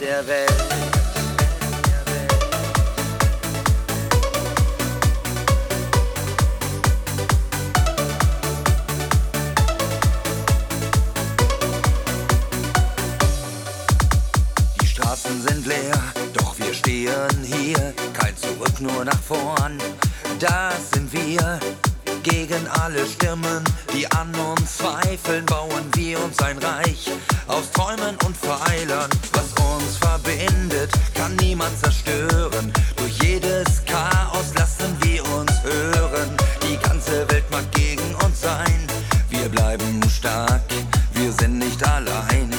der Welt. Die Straßen sind leer, doch wir stehen hier. Kein Zurück, nur nach vorn. Das sind wir. Gegen alle Stimmen, die an uns zweifeln, bauen wir uns ein Reich aus Träumen und Pfeilern. Was uns verbindet, kann niemand zerstören. Durch jedes Chaos lassen wir uns hören. Die ganze Welt mag gegen uns sein. Wir bleiben stark, wir sind nicht allein.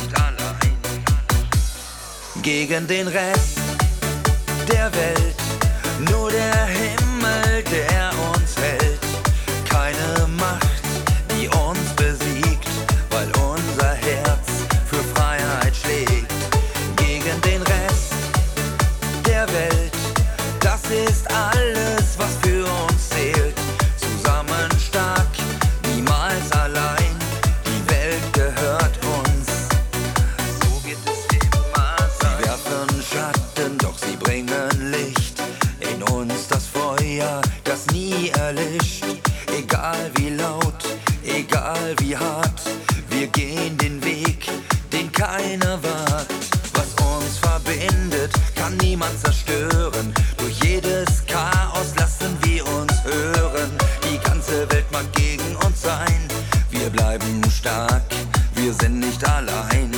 Gegen den Rest der Welt, nur der Himmel, der uns hält. Keine Macht, die uns besiegt, weil unser Herz für Freiheit schlägt. Gegen den Rest der Welt, das ist alles, was für uns zählt. Zusammen stark, niemals allein, die Welt gehört uns. So wird es immer sein. Sie werfen Schatten, doch sie bringen Licht. In uns das Feuer, das nie erlischt. Egal wie laut, egal wie hart, wir gehen den Weg, den keiner wagt. Was uns verbindet, kann niemand zerstören. Durch jedes Chaos lassen wir uns hören. Die ganze Welt mag gegen uns sein. Wir bleiben stark, wir sind nicht allein.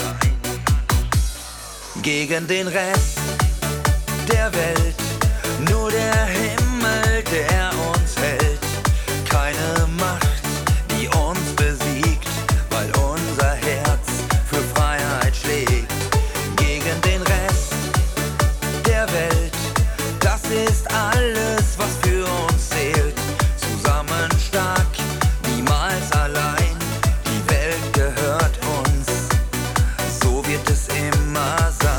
Gegen den Rest der Welt, nur der Himmel, der uns hält. Keine Macht, die uns besiegt, weil unser Herz für Freiheit schlägt. Gegen den Rest der Welt, das ist alles, was für uns zählt. Zusammen stark, niemals allein, die Welt gehört uns. So wird es immer sein.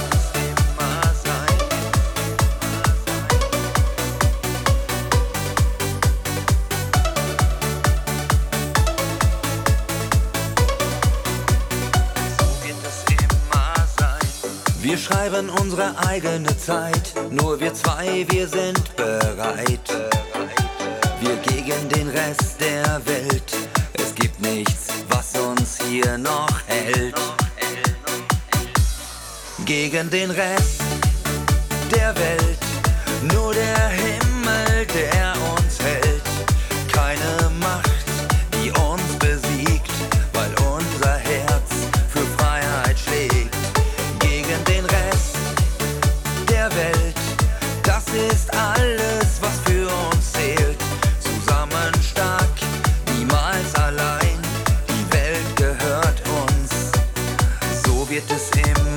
Wir schreiben unsere eigene Zeit, nur wir zwei, wir sind bereit. Wir gegen den Rest der Welt, es gibt nichts, was uns hier noch hält. Gegen den Rest der Welt, nur der Himmel, der uns hält. Keine Macht, die uns besiegt, weil unser Herz für Freiheit schlägt. Gegen den Rest der Welt, das ist alles, was für uns zählt. Zusammen stark, niemals allein, die Welt gehört uns. So wird es immer